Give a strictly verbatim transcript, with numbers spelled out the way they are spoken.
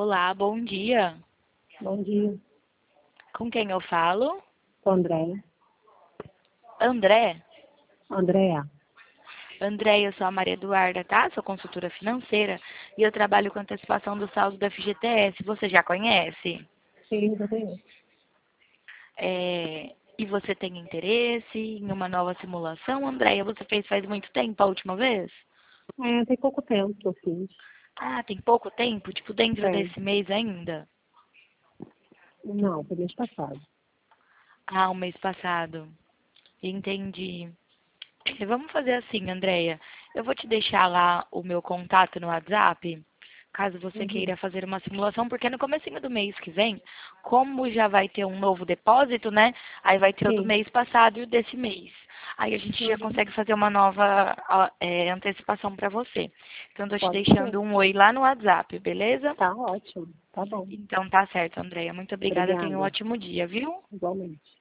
Olá, bom dia. Bom dia, Com quem eu falo? sou Andréia. André? Andréia, André, eu sou a Maria Eduarda, tá? Sou consultora financeira e eu trabalho com antecipação do saldo da F G T S. Você já conhece? sim, eu tenho. É, E você tem interesse em uma nova simulação, Andréia? Você fez faz muito tempo a última vez? É, tem pouco tempo que eu fiz. Ah, tem pouco tempo? Tipo, dentro Tem. desse mês ainda? Não, foi mês passado. Ah, o mês passado. Entendi. É, Vamos fazer assim, Andréia. Eu vou te deixar lá o meu contato no WhatsApp, caso você Uhum. queira fazer uma simulação, porque no comecinho do mês que vem, como já vai ter um novo depósito, né? Aí vai ter o do Sim. mês passado e o desse mês. Aí a gente já Uhum. consegue fazer uma nova ó, é, antecipação para você. Então, estou te Pode ser. deixando um oi lá no WhatsApp, beleza? Tá ótimo. Tá bom. Então, tá certo, Andréia. Muito obrigada. Tenha um Obrigada. ótimo dia, viu? Igualmente.